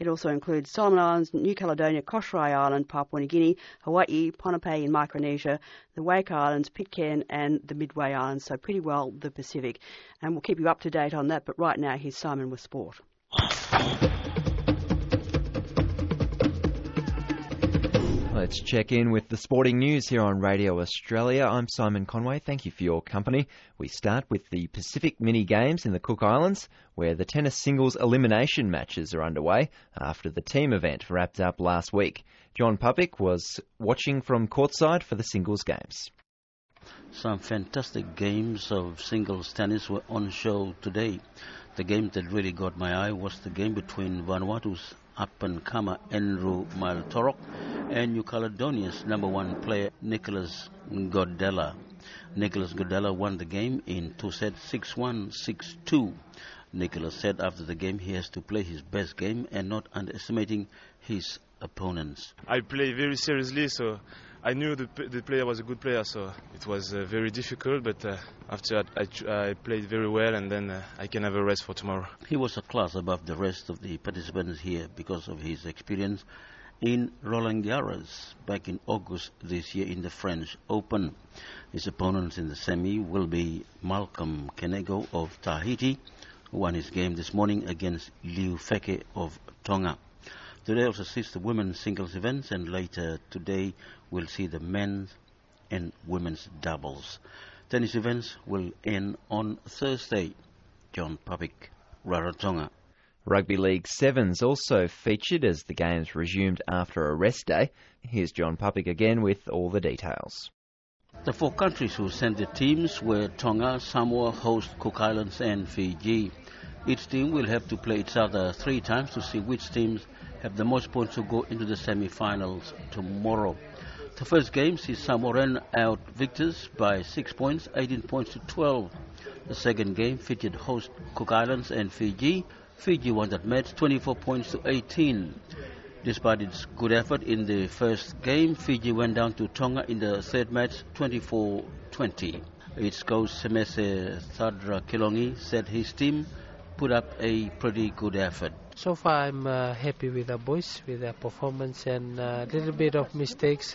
It also includes Solomon Islands, New Caledonia, Koshrai Island, Papua New Guinea, Hawaii, Ponape in Micronesia, the Wake Islands, Pitcairn and the Midway Islands, so pretty well the Pacific. And we'll keep you up to date on that, but right now here's Simon with sport. Let's check in with the sporting news here on Radio Australia. I'm Simon Conway. Thank you for your company. We start with the Pacific Mini Games in the Cook Islands, where the tennis singles elimination matches are underway after the team event wrapped up last week. John Puppick was watching from courtside for the singles games. Some fantastic games of singles tennis were on show today. The game that really got my eye was the game between Vanuatu's up-and-comer Andrew Maltorok and New Caledonia's number one player Nicholas Godella. Nicholas Godella won the game in 2 sets, 6-1, 6-2. Nicholas said after the game he has to play his best game and not underestimating his opponents. I play very seriously, so I knew the player was a good player, so it was very difficult, but after I played very well, and then I can have a rest for tomorrow. He was a class above the rest of the participants here because of his experience in Roland Garros back in August this year in the French Open. His opponents in the semi will be Malcolm Kenego of Tahiti, who won his game this morning against Liu Feke of Tonga. Today also sees the women's singles events, and later today we'll see the men's and women's doubles. Tennis events will end on Thursday. John Puppick, Rarotonga. Rugby League Sevens also featured as the games resumed after a rest day. Here's John Puppick again with all the details. The 4 countries who sent their teams were Tonga, Samoa, host Cook Islands and Fiji. Each team will have to play each other 3 times to see which teams have the most points to go into the semi-finals tomorrow. The first game sees Samoan out victors by 6 points, 18 points to 12. The second game featured host Cook Islands and Fiji. Fiji won that match 24 points to 18. Despite its good effort in the first game, Fiji went down to Tonga in the third match 24-20. Its coach Semese Thadra Kilongi said his team put up a pretty good effort. So far I'm happy with the boys, with their performance, and a little bit of mistakes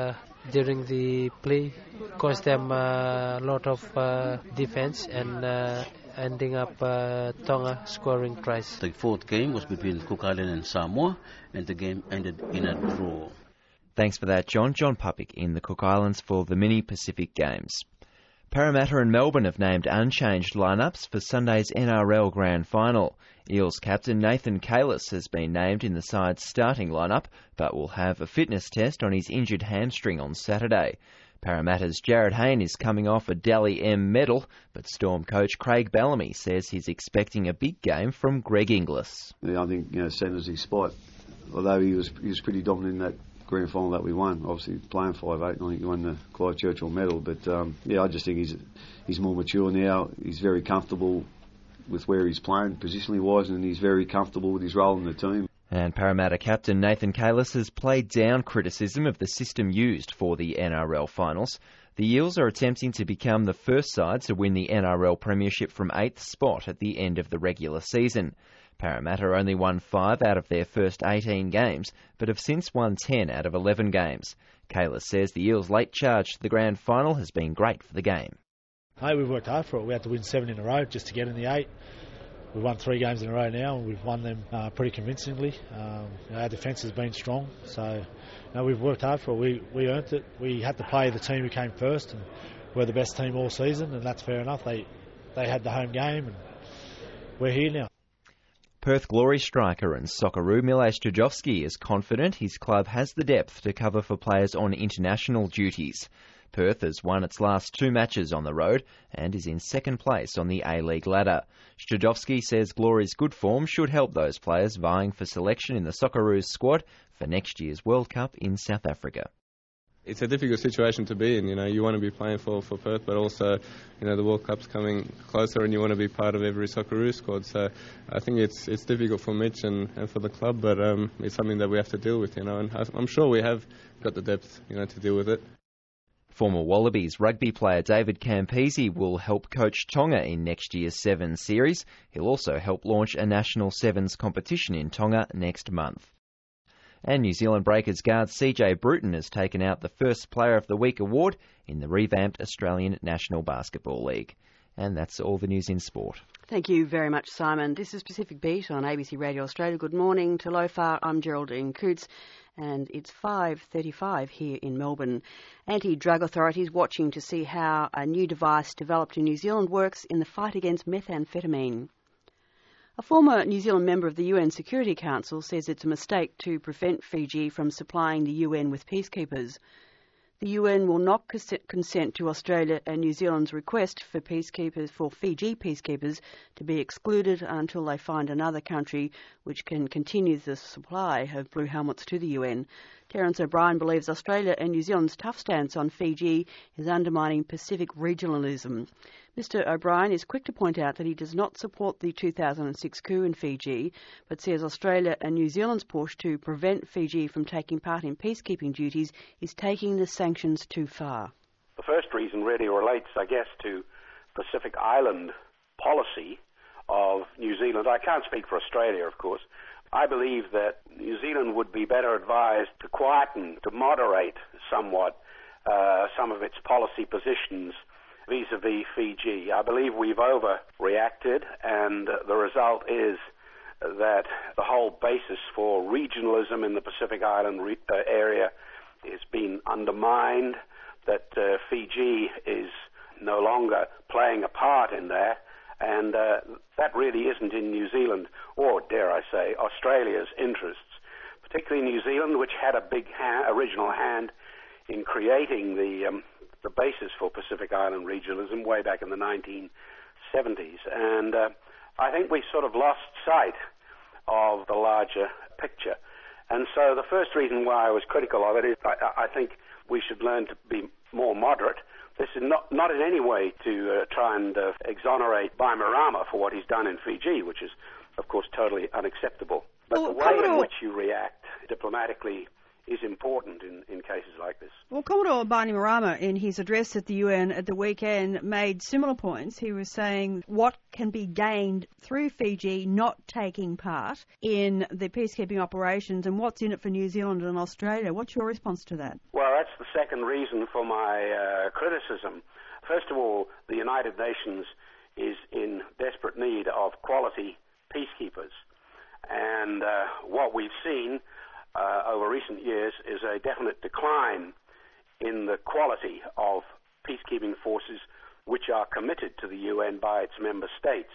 during the play cost them a lot of defense and ending up Tonga scoring tries. The fourth game was between Cook Island and Samoa, and the game ended in a draw. Thanks for that, John. John Puppick in the Cook Islands for the Mini Pacific Games. Parramatta and Melbourne have named unchanged lineups for Sunday's NRL Grand Final. Eels captain Nathan Kalis has been named in the side's starting lineup, but will have a fitness test on his injured hamstring on Saturday. Parramatta's Jared Hayne is coming off a Dally M medal, but Storm coach Craig Bellamy says he's expecting a big game from Greg Inglis. Yeah, I think centre's his spot. Although he was pretty dominant in that grand final that we won, obviously playing 5'8", I think he won the Clive Churchill medal, but I just think he's more mature now. He's very comfortable with where he's playing positionally wise, and he's very comfortable with his role in the team. And Parramatta captain Nathan Kalis has played down criticism of the system used for the NRL finals. The Eels are attempting to become the first side to win the NRL premiership from 8th spot at the end of the regular season. Parramatta only won 5 out of their first 18 games, but have since won 10 out of 11 games. Kalis says the Eels' late charge to the grand final has been great for the game. Hey, we've worked hard for it. We had to win 7 in a row just to get in the 8. We've won 3 games in a row now, and we've won them pretty convincingly. Our defence has been strong, so we've worked hard for it. We earned it. We had to play the team who came first, and we're the best team all season, and that's fair enough. They had the home game, and we're here now. Perth Glory striker and Socceroo Mile Strijovski is confident his club has the depth to cover for players on international duties. Perth has won its last 2 matches on the road and is in second place on the A-League ladder. Strijovski says Glory's good form should help those players vying for selection in the Socceroos squad for next year's World Cup in South Africa. It's a difficult situation to be in. You want to be playing for Perth, but also, the World Cup's coming closer and you want to be part of every Socceroos squad. So I think it's difficult for Mitch and for the club, but it's something that we have to deal with, and I'm sure we have got the depth, to deal with it. Former Wallabies rugby player David Campese will help coach Tonga in next year's Sevens series. He'll also help launch a national Sevens competition in Tonga next month. And New Zealand Breakers guard CJ Bruton has taken out the First Player of the Week award in the revamped Australian National Basketball League. And that's all the news in sport. Thank you very much, Simon. This is Pacific Beat on ABC Radio Australia. Good morning to Lofar. I'm Geraldine Coots, and it's 5:35 here in Melbourne. Anti-drug authorities watching to see how a new device developed in New Zealand works in the fight against methamphetamine. A former New Zealand member of the UN Security Council says it's a mistake to prevent Fiji from supplying the UN with peacekeepers. The UN will not consent to Australia and New Zealand's request for Fiji peacekeepers to be excluded until they find another country which can continue the supply of blue helmets to the UN. Terence O'Brien believes Australia and New Zealand's tough stance on Fiji is undermining Pacific regionalism. Mr O'Brien is quick to point out that he does not support the 2006 coup in Fiji, but says Australia and New Zealand's push to prevent Fiji from taking part in peacekeeping duties is taking the sanctions too far. The first reason really relates, I guess, to Pacific Island policy of New Zealand. I can't speak for Australia, of course. I believe that New Zealand would be better advised to quieten, to moderate somewhat some of its policy positions vis-à-vis Fiji. I believe we've overreacted, and the result is that the whole basis for regionalism in the Pacific Island area is being undermined, that Fiji is no longer playing a part in there, and that really isn't in New Zealand, or dare I say, Australia's interests, particularly New Zealand, which had a big original hand in creating the basis for Pacific Island regionalism way back in the 1970s. And I think we sort of lost sight of the larger picture. And so the first reason why I was critical of it is I think we should learn to be more moderate. This is not in any way to try and exonerate Bainimarama for what he's done in Fiji, which is, of course, totally unacceptable. But the way in which you react diplomatically is important in cases like this. Well, Commodore Bainimarama, in his address at the UN at the weekend, made similar points. He was saying what can be gained through Fiji not taking part in the peacekeeping operations and what's in it for New Zealand and Australia. What's your response to that? Well, that's the second reason for my criticism. First of all, the United Nations is in desperate need of quality peacekeepers. And what we've seen over recent years is a definite decline in the quality of peacekeeping forces which are committed to the UN by its member states.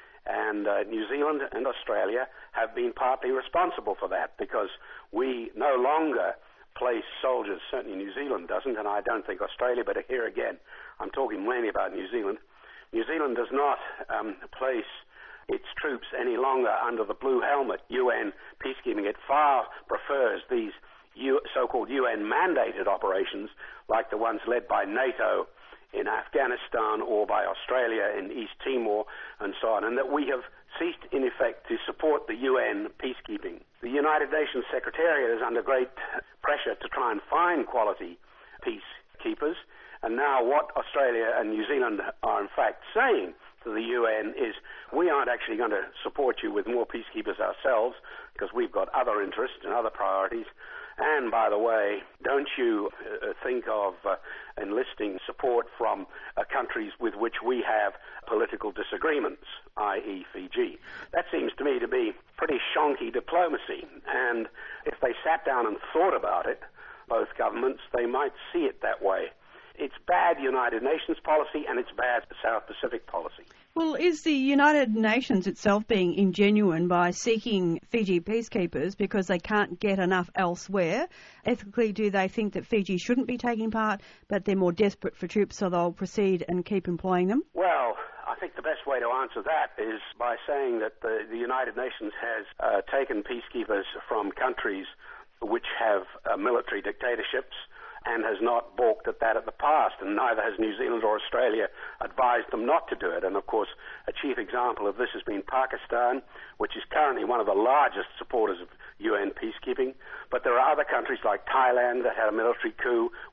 And New Zealand and Australia have been partly responsible for that, because we no longer place soldiers, certainly New Zealand doesn't, and I don't think Australia, but here again, I'm talking mainly about New Zealand. New Zealand does not place its troops any longer under the blue helmet UN peacekeeping. It far prefers these so-called UN-mandated operations like the ones led by NATO in Afghanistan or by Australia in East Timor and so on, and that we have ceased in effect to support the UN peacekeeping. The United Nations Secretariat is under great pressure to try and find quality peacekeepers, and now what Australia and New Zealand are in fact saying to the UN is, we aren't actually going to support you with more peacekeepers ourselves because we've got other interests and other priorities. And by the way, don't you think of enlisting support from countries with which we have political disagreements, i.e. Fiji. That seems to me to be pretty shonky diplomacy. And if they sat down and thought about it, both governments, they might see it that way. It's bad United Nations policy and it's bad South Pacific policy. Well, is the United Nations itself being ingenuine by seeking Fiji peacekeepers because they can't get enough elsewhere? Ethically, do they think that Fiji shouldn't be taking part, but they're more desperate for troops so they'll proceed and keep employing them? Well, I think the best way to answer that is by saying that the United Nations has taken peacekeepers from countries which have military dictatorships and has not balked at that in the past, and neither has New Zealand or Australia advised them not to do it. And of course, a chief example of this has been Pakistan, which is currently one of the largest supporters of UN peacekeeping. But there are other countries like Thailand that had a military coup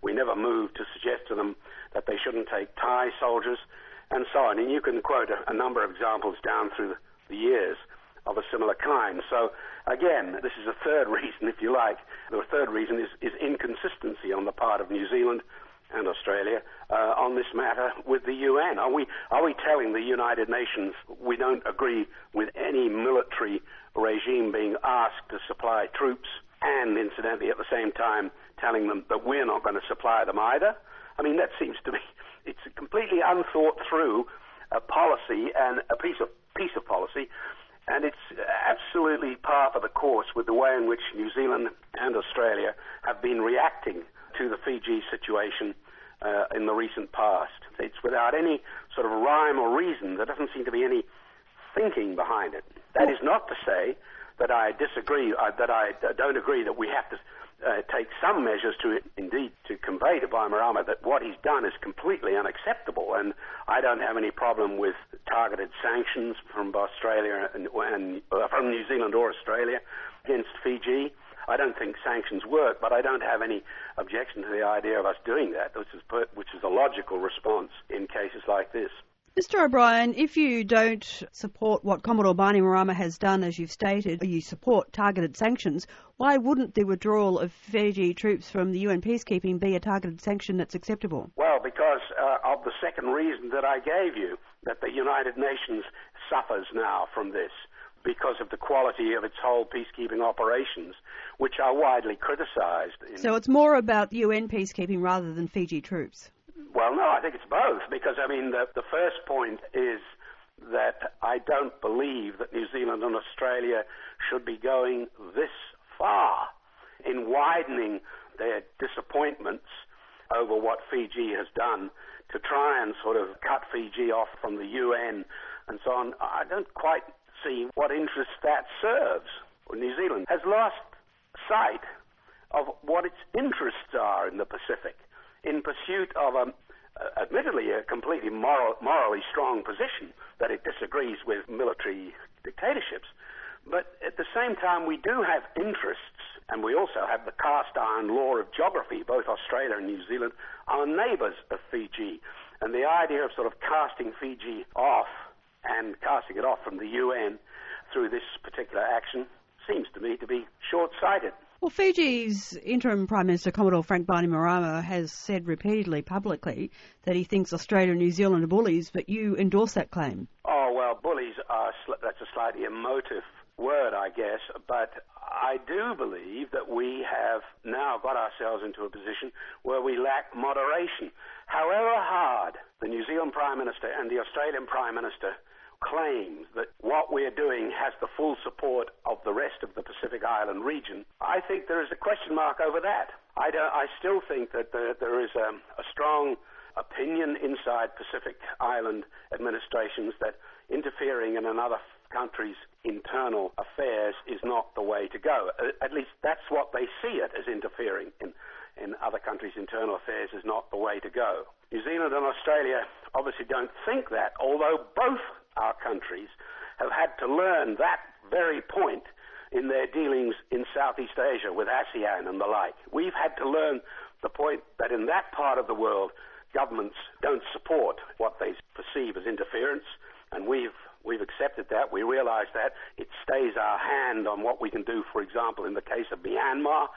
We never moved to suggest to them that they shouldn't take Thai soldiers, and so on. And you can quote a number of examples down through the years of a similar kind. So, again, this is a third reason, if you like. The third reason is inconsistency on the part of New Zealand and Australia on this matter with the UN. Are we telling the United Nations we don't agree with any military regime being asked to supply troops, and incidentally at the same time telling them that we're not going to supply them either? I mean, that seems to be, it's a completely unthought through policy and a piece of policy, and it's absolutely par for the course with the way in which New Zealand and Australia have been reacting to the Fiji situation in the recent past. It's without any sort of rhyme or reason. There doesn't seem to be any thinking behind it. That is not to say that I disagree, that I don't agree that we have to take some measures to convey to Bainimarama that what he's done is completely unacceptable, and I don't have any problem with targeted sanctions from Australia and from New Zealand or Australia against Fiji. I don't think sanctions work, but I don't have any objection to the idea of us doing that, which is a logical response in cases like this. Mr. O'Brien, if you don't support what Commodore Bainimarama has done, as you've stated, or you support targeted sanctions, why wouldn't the withdrawal of Fiji troops from the UN peacekeeping be a targeted sanction that's acceptable? Well, because of the second reason that I gave you, that the United Nations suffers now from this, because of the quality of its whole peacekeeping operations, which are widely criticised. So it's more about UN peacekeeping rather than Fiji troops? Well, no, I think it's both, because, I mean, the first point is that I don't believe that New Zealand and Australia should be going this far in widening their disappointments over what Fiji has done to try and sort of cut Fiji off from the UN and so on. I don't quite see what interest that serves. New Zealand has lost sight of what its interests are in the Pacific in pursuit of admittedly a completely morally strong position that it disagrees with military dictatorships. But at the same time, we do have interests, and we also have the cast iron law of geography. Both Australia and New Zealand are neighbours of Fiji, and the idea of sort of casting Fiji off and casting it off from the UN through this particular action seems to me to be short-sighted. Well, Fiji's interim Prime Minister, Commodore Frank Bainimarama, has said repeatedly publicly that he thinks Australia and New Zealand are bullies, but you endorse that claim. Oh, well, bullies that's a slightly emotive word, I guess, but I do believe that we have now got ourselves into a position where we lack moderation. However hard the New Zealand Prime Minister and the Australian Prime Minister claims that what we're doing has the full support of the rest of the Pacific Island region, I think there is a question mark over that. I still think that there is a strong opinion inside Pacific Island administrations that interfering in another country's internal affairs is not the way to go. At least that's what they see it as, interfering in other countries' internal affairs is not the way to go. New Zealand and Australia obviously don't think that, although both our countries have had to learn that very point in their dealings in Southeast Asia with ASEAN and the like. We've had to learn the point that in that part of the world, governments don't support what they perceive as interference, and we've accepted that. We realise that. It stays our hand on what we can do, for example, in the case of Myanmar.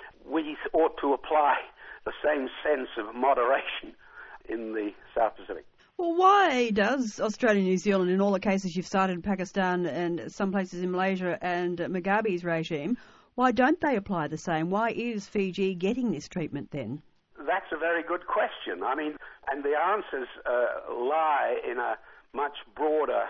We ought to apply the same sense of moderation in the South Pacific. Well, why does Australia and New Zealand, in all the cases you've cited, Pakistan and some places in Malaysia and Mugabe's regime, why don't they apply the same? Why is Fiji getting this treatment then? That's a very good question. I mean, and the answers lie in a much broader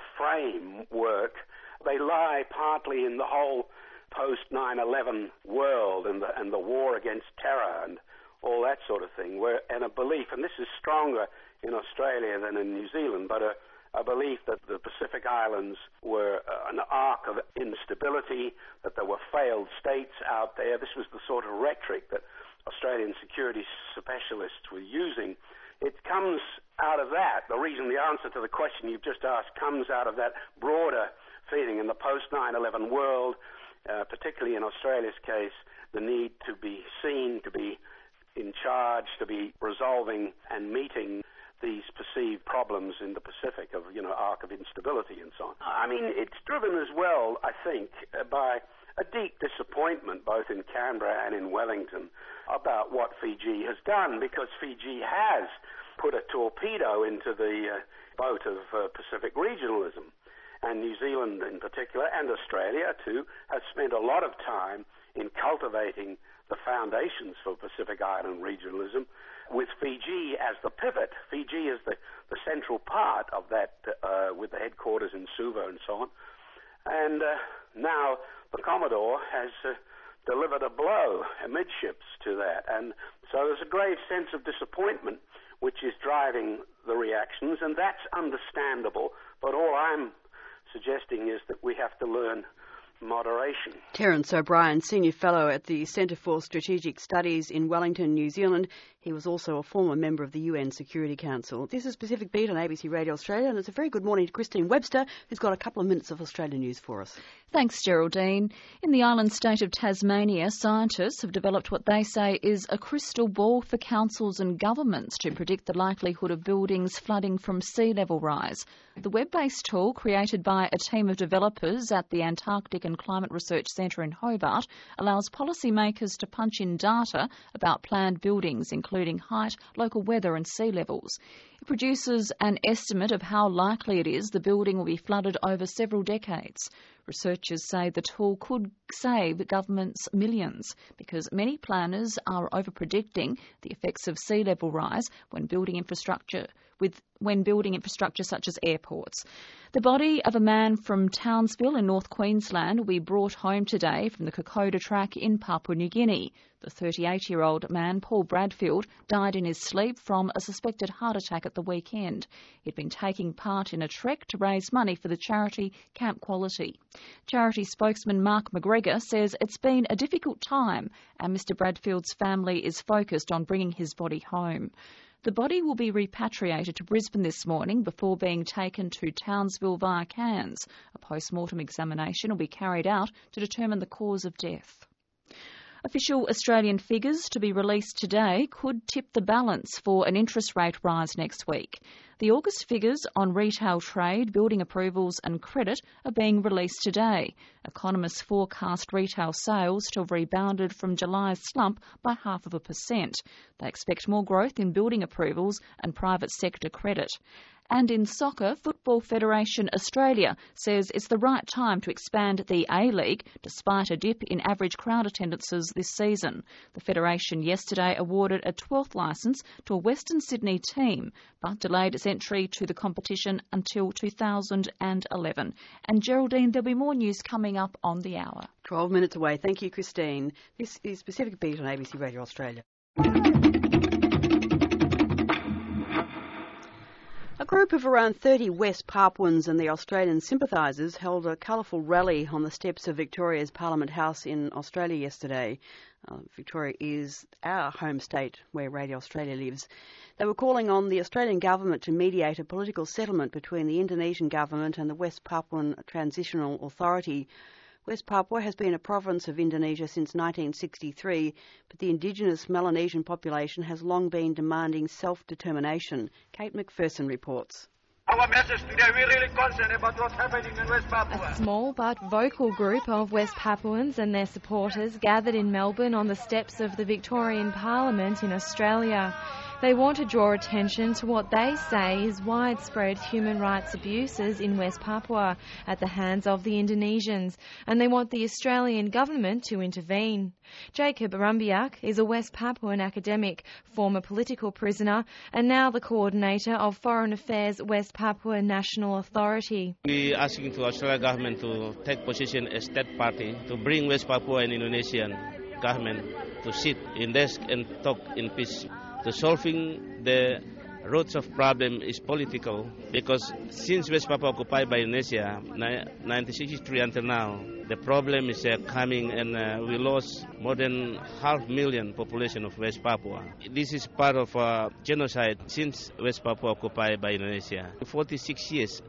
framework. They lie partly in the whole post-9/11 world and the war against terror and all that sort of thing, and a belief, and this is stronger in Australia than in New Zealand, but a belief that the Pacific Islands were an arc of instability, that there were failed states out there. This was the sort of rhetoric that Australian security specialists were using. It comes out of that. The answer to the question you've just asked comes out of that broader feeling in the post-9/11 world, particularly in Australia's case, the need to be seen to be in charge to be resolving and meeting these perceived problems in the Pacific of, arc of instability and so on. I mean, it's driven as well, I think, by a deep disappointment both in Canberra and in Wellington about what Fiji has done, because Fiji has put a torpedo into the boat of Pacific regionalism. And New Zealand in particular, and Australia too, has spent a lot of time in cultivating the foundations for Pacific Island regionalism, with Fiji as the pivot. Fiji is the central part of that, with the headquarters in Suva and so on. And now the Commodore has delivered a blow amidships to that. And so there's a grave sense of disappointment which is driving the reactions, and that's understandable. But all I'm suggesting is that we have to learn moderation. Terence O'Brien, Senior Fellow at the Centre for Strategic Studies in Wellington, New Zealand. He was also a former member of the UN Security Council. This is Pacific Beat on ABC Radio Australia, and it's a very good morning to Christine Webster, who's got a couple of minutes of Australian news for us. Thanks, Geraldine. In the island state of Tasmania, scientists have developed what they say is a crystal ball for councils and governments to predict the likelihood of buildings flooding from sea level rise. The web-based tool, created by a team of developers at the Antarctic and Climate Research Centre in Hobart, allows policymakers to punch in data about planned buildings, including height, local weather and sea levels. It produces an estimate of how likely it is the building will be flooded over several decades. Researchers say the tool could save governments millions because many planners are over-predicting the effects of sea level rise when building infrastructure such as airports. The body of a man from Townsville in North Queensland will be brought home today from the Kokoda track in Papua New Guinea. The 38-year-old man, Paul Bradfield, died in his sleep from a suspected heart attack at the weekend. He'd been taking part in a trek to raise money for the charity Camp Quality. Charity spokesman Mark McGregor says it's been a difficult time and Mr Bradfield's family is focused on bringing his body home. The body will be repatriated to Brisbane this morning before being taken to Townsville via Cairns. A post-mortem examination will be carried out to determine the cause of death. Official Australian figures to be released today could tip the balance for an interest rate rise next week. The August figures on retail trade, building approvals and credit are being released today. Economists forecast retail sales to have rebounded from July's slump by 0.5%. They expect more growth in building approvals and private sector credit. And in soccer, Football Federation Australia says it's the right time to expand the A-League despite a dip in average crowd attendances this season. The Federation yesterday awarded a 12th licence to a Western Sydney team, but delayed its entry to the competition until 2011. And Geraldine, there'll be more news coming up on the hour. 12 minutes away. Thank you, Christine. This is Pacific Beat on ABC Radio Australia. A group of around 30 West Papuans and the Australian sympathisers held a colourful rally on the steps of Victoria's Parliament House in Australia yesterday. Victoria is our home state where Radio Australia lives. They were calling on the Australian government to mediate a political settlement between the Indonesian government and the West Papuan Transitional Authority. West Papua has been a province of Indonesia since 1963, but the indigenous Melanesian population has long been demanding self-determination. Kate McPherson reports. Our message today, we're really concerned about what's happening in West Papua. A small but vocal group of West Papuans and their supporters gathered in Melbourne on the steps of the Victorian Parliament in Australia. They want to draw attention to what they say is widespread human rights abuses in West Papua at the hands of the Indonesians, and they want the Australian government to intervene. Jacob Rumbiak is a West Papuan academic, former political prisoner, and now the coordinator of Foreign Affairs West Papua National Authority. We are asking to Australian government to take position as third party to bring West Papua and Indonesian government to sit in desk and talk in peace. The solving the roots of problem is political because since West Papua occupied by Indonesia, 1963 until now, The problem is coming, and we lost more than 500,000 population of West Papua. This is part of genocide since West Papua occupied by Indonesia. 46 years,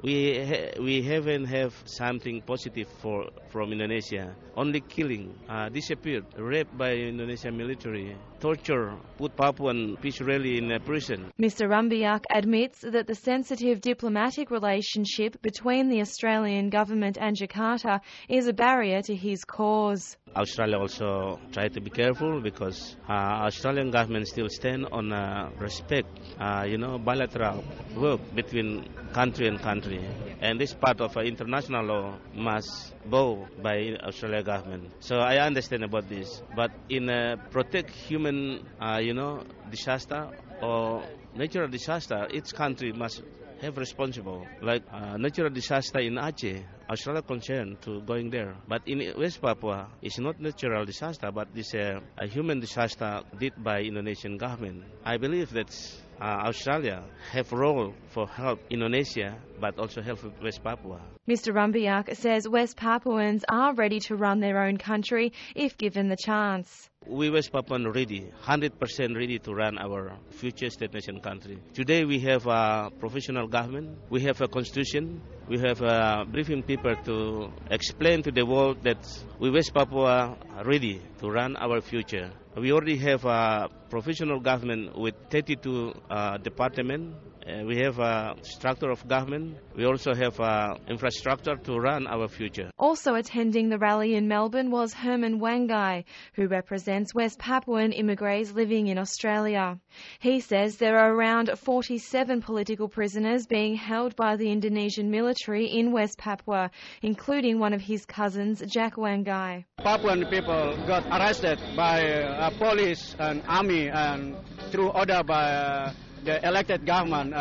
we haven't have something positive from Indonesia. Only killing, disappeared, raped by Indonesian military, torture, put Papuan peace rally in prison. Mr. Rambiak admits that the sensitive diplomatic relationship between the Australian government and Jakarta is a barrier to his cause. Australia also try to be careful because Australian government still stand on respect, bilateral work between country and country. And this part of international law must bow by Australian government. So I understand about this. But in protect human, disaster or natural disaster, each country must have responsible. Like natural disaster in Aceh, Australia concerned to going there. But in West Papua, it's not natural disaster, but this a human disaster did by Indonesian government. I believe that Australia have role for help Indonesia, but also help West Papua. Mr. Rambiak says West Papuans are ready to run their own country if given the chance. We West Papuan ready, 100% ready to run our future state nation country. Today we have a professional government, we have a constitution, we have a briefing paper to explain to the world that we West Papua are ready to run our future. We already have a professional government with 32 departments. We have a structure of government. We also have infrastructure to run our future. Also attending the rally in Melbourne was Herman Wangai, who represents West Papuan immigrants living in Australia. He says there are around 47 political prisoners being held by the Indonesian military in West Papua, including one of his cousins, Jack Wangai. Papuan people got arrested by police and army and through order by the elected government,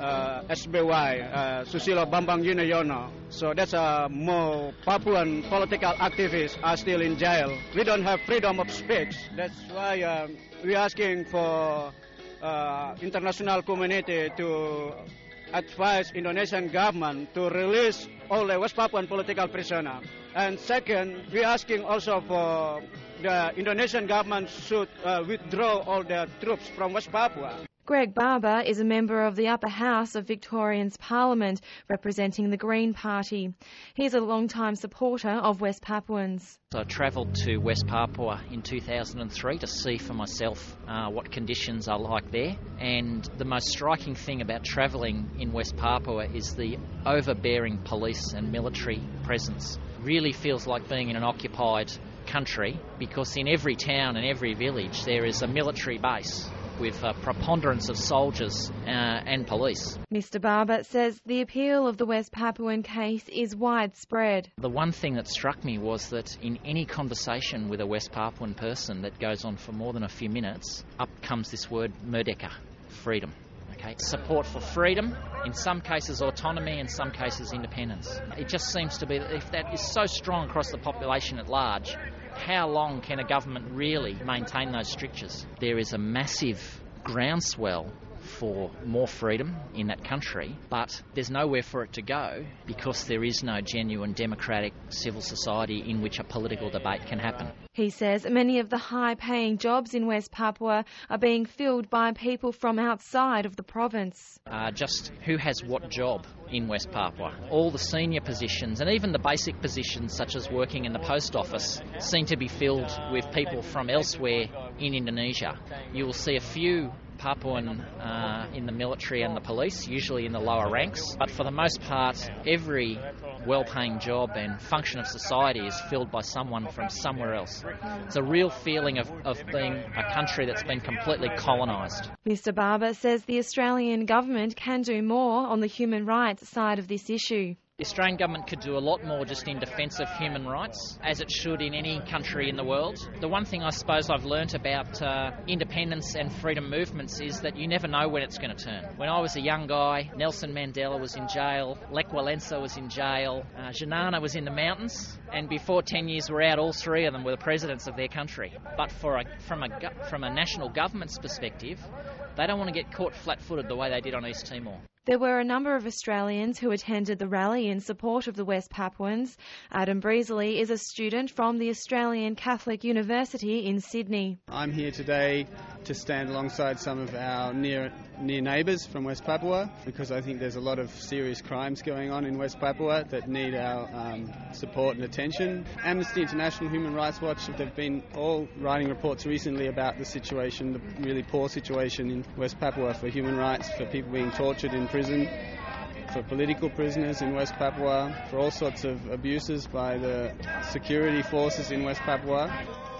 SBY, Susilo Bambang Yudhoyono. So that's more Papuan political activists are still in jail. We don't have freedom of speech. That's why we're asking for international community to advise Indonesian government to release all the West Papuan political prisoners. And second, we're asking also for the Indonesian government should withdraw all the troops from West Papua. Greg Barber is a member of the upper house of Victorian's Parliament, representing the Green Party. He's a long-time supporter of West Papuans. I travelled to West Papua in 2003 to see for myself what conditions are like there. And the most striking thing about travelling in West Papua is the overbearing police and military presence. Really feels like being in an occupied country, because in every town and every village there is a military base with a preponderance of soldiers and police. Mr. Barber says the appeal of the West Papuan case is widespread. The one thing that struck me was that in any conversation with a West Papuan person that goes on for more than a few minutes, up comes this word merdeka, freedom. Okay? Support for freedom, in some cases autonomy, in some cases independence. It just seems to be that if that is so strong across the population at large, how long can a government really maintain those strictures? There is a massive groundswell for more freedom in that country, but there's nowhere for it to go because there is no genuine democratic civil society in which a political debate can happen. He says many of the high-paying jobs in West Papua are being filled by people from outside of the province. Just who has what job in West Papua? All the senior positions and even the basic positions such as working in the post office seem to be filled with people from elsewhere in Indonesia. You will see a few Papuan in the military and the police, usually in the lower ranks, but for the most part every well-paying job and function of society is filled by someone from somewhere else. It's a real feeling of being a country that's been completely colonised. Mr. Barber says the Australian government can do more on the human rights side of this issue. The Australian government could do a lot more just in defence of human rights, as it should in any country in the world. The one thing I suppose I've learnt about independence and freedom movements is that you never know when it's going to turn. When I was a young guy, Nelson Mandela was in jail, Lech Walesa was in jail, Xanana was in the mountains, and before 10 years were out, all three of them were the presidents of their country. But from a national government's perspective, they don't want to get caught flat-footed the way they did on East Timor. There were a number of Australians who attended the rally in support of the West Papuans. Adam Breasley is a student from the Australian Catholic University in Sydney. I'm here today to stand alongside some of our near neighbours from West Papua, because I think there's a lot of serious crimes going on in West Papua that need our support and attention. Amnesty International, Human Rights Watch, they've been all writing reports recently about the situation, the really poor situation in West Papua for human rights, for people being tortured in prison, for political prisoners in West Papua, for all sorts of abuses by the security forces in West Papua.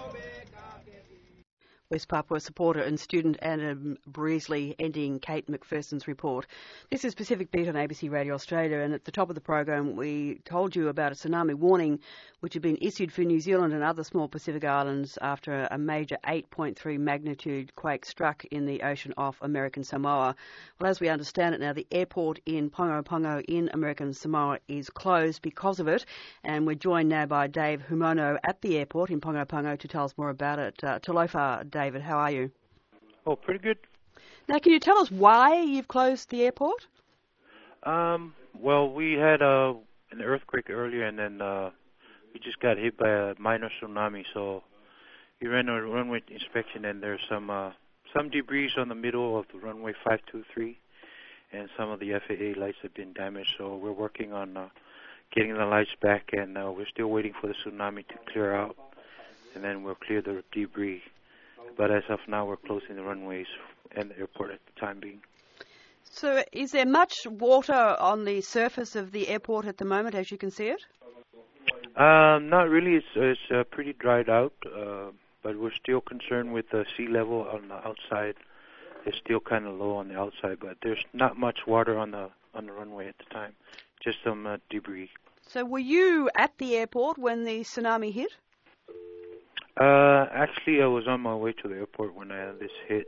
West Papua supporter and student Adam Breasley ending Kate McPherson's report. This is Pacific Beat on ABC Radio Australia, and at the top of the program we told you about a tsunami warning which had been issued for New Zealand and other small Pacific islands after a major 8.3 magnitude quake struck in the ocean off American Samoa. Well, as we understand it now, the airport in Pongo Pongo in American Samoa is closed because of it, and we're joined now by Dave Humono at the airport in Pongo Pongo to tell us more about it. Talofa, David, how are you? Oh, pretty good. Now, can you tell us why you've closed the airport? Well, we had an earthquake earlier, and then we just got hit by a minor tsunami. So we ran a runway inspection, and there's some debris on the middle of the runway 523, and some of the FAA lights have been damaged. So we're working on getting the lights back, and we're still waiting for the tsunami to clear out, and then we'll clear the debris. But as of now, we're closing the runways and the airport at the time being. So is there much water on the surface of the airport at the moment, as you can see it? Not really. It's pretty dried out, but we're still concerned with the sea level on the outside. It's still kind of low on the outside, but there's not much water on the runway at the time, just some debris. So were you at the airport when the tsunami hit? Actually, I was on my way to the airport when this hit,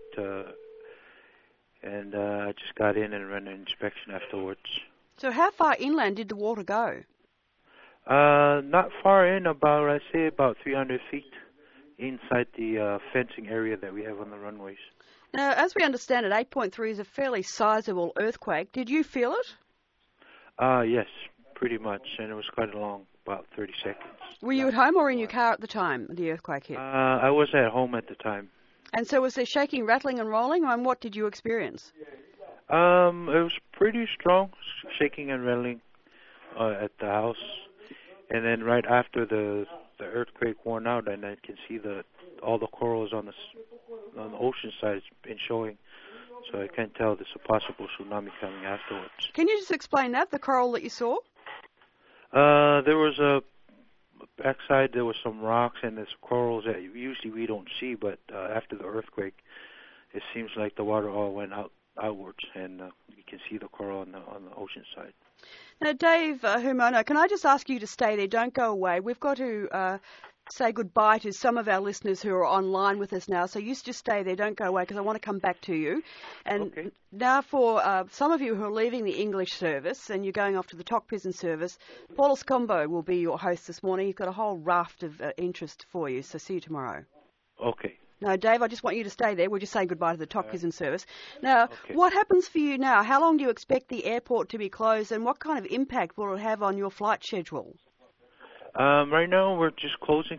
and I just got in and ran an inspection afterwards. So how far inland did the water go? Not far in, I'd say about 300 feet inside the fencing area that we have on the runways. Now, as we understand it, 8.3 is a fairly sizable earthquake. Did you feel it? Yes, pretty much, and it was quite long, about 30 seconds. Were you at home or in your car at the time the earthquake hit? I was at home at the time. And so was there shaking, rattling and rolling, and what did you experience? It was pretty strong, shaking and rattling at the house. And then right after the earthquake worn out, and I can see all the corals on the ocean side been showing. So I can tell there's a possible tsunami coming afterwards. Can you just explain that, the coral that you saw? There was backside there was some rocks and there's corals that usually we don't see, but after the earthquake, it seems like the water all went outwards, and you can see the coral on the ocean side. Now, Dave Humono, can I just ask you to stay there? Don't go away. We've got to say goodbye to some of our listeners who are online with us now, so you just stay there. Don't go away, because I want to come back to you. And okay. Now for some of you who are leaving the English service and you're going off to the Tok Pisin service, Paul Escombo will be your host this morning. He's got a whole raft of interest for you, so see you tomorrow. Okay. No, Dave, I just want you to stay there. We're just saying goodbye to the Tok Pisin service. Now, What happens for you now? How long do you expect the airport to be closed, and what kind of impact will it have on your flight schedule? Right now we're just closing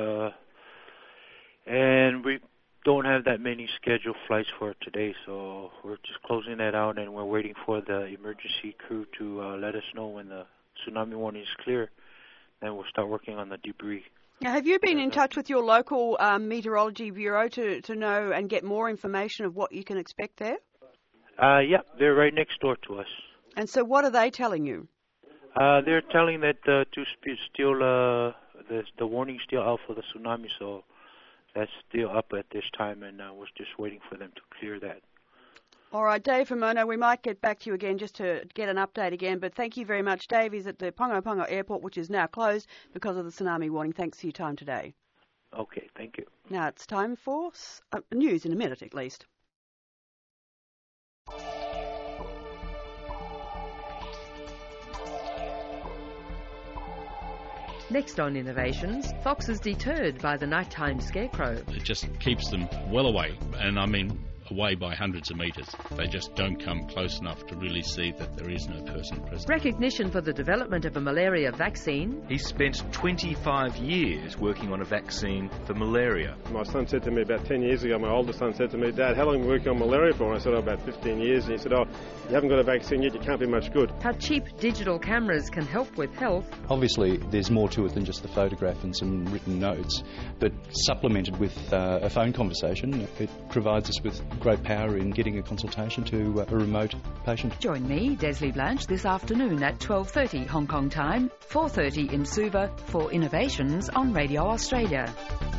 and we don't have that many scheduled flights for today, so we're just closing that out, and we're waiting for the emergency crew to let us know when the tsunami warning is clear. Then we'll start working on the debris. Now, have you been in touch with your local meteorology bureau to know and get more information of what you can expect there? Yeah, they're right next door to us. And so what are they telling you? They're telling that the warning's still out for the tsunami, so that's still up at this time, and we're just waiting for them to clear that. All right, Dave Humono, we might get back to you again just to get an update again, but thank you very much. Dave is at the Pongo Pongo Airport, which is now closed because of the tsunami warning. Thanks for your time today. Okay, thank you. Now it's time for news in a minute at least. Next on Innovations, foxes deterred by the nighttime scarecrow. It just keeps them well away, and I mean, away by hundreds of metres. They just don't come close enough to really see that there is no person present. Recognition for the development of a malaria vaccine. He spent 25 years working on a vaccine for malaria. My son said to me about 10 years ago, my oldest son said to me, "Dad, how long have you been working on malaria for?" And I said, about 15 years. And he said, "Oh, you haven't got a vaccine yet, you can't be much good." How cheap digital cameras can help with health. Obviously, there's more to it than just the photograph and some written notes, but supplemented with a phone conversation, it provides us with great power in getting a consultation to a remote patient. Join me, Desley Blanche, this afternoon at 12:30 Hong Kong time, 4:30 in Suva for Innovations on Radio Australia.